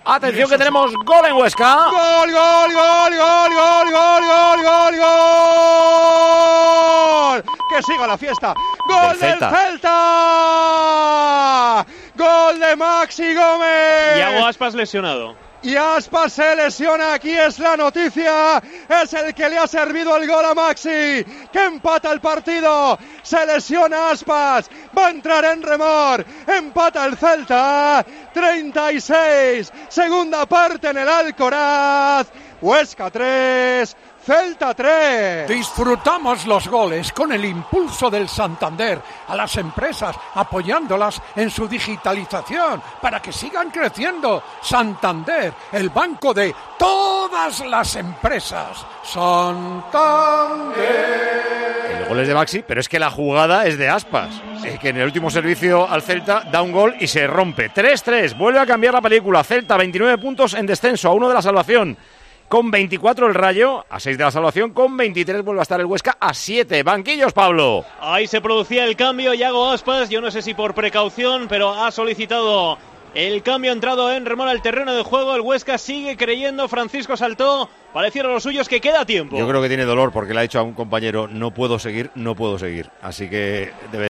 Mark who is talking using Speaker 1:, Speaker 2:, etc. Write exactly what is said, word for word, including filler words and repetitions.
Speaker 1: Atención que tenemos gol en Huesca.
Speaker 2: Gol, gol, gol, gol, gol, gol, gol, gol, gol. Que siga la fiesta. Gol del Celta. Del Celta. Gol de Maxi Gómez.
Speaker 3: Iago Aspas lesionado.
Speaker 2: Y Aspas se lesiona, aquí es la noticia, es el que le ha servido el gol a Maxi, que empata el partido, se lesiona Aspas, va a entrar en remor, empata el Celta, treinta y seis, segunda parte en el Alcoraz, Huesca tres, Celta tres.
Speaker 4: Disfrutamos los goles con el impulso del Santander a las empresas, apoyándolas en su digitalización para que sigan creciendo. Santander, el banco de todas las empresas. Santander.
Speaker 1: El gol es de Maxi, pero es que la jugada es de Aspas, eh, que en el último servicio al Celta da un gol y se rompe. tres tres, vuelve a cambiar la película. Celta, veintinueve puntos en descenso, a uno de la salvación. Con veinticuatro el Rayo, a seis de la salvación, con veintitrés vuelve a estar el Huesca, a siete. Banquillos, Pablo.
Speaker 3: Ahí se producía el cambio, Iago Aspas, yo no sé si por precaución, pero ha solicitado el cambio, ha entrado en remor al terreno de juego. El Huesca sigue creyendo, Francisco Saltó, parecieron los suyos que queda tiempo.
Speaker 1: Yo creo que tiene dolor porque le ha dicho a un compañero, no puedo seguir, no puedo seguir. Así que debe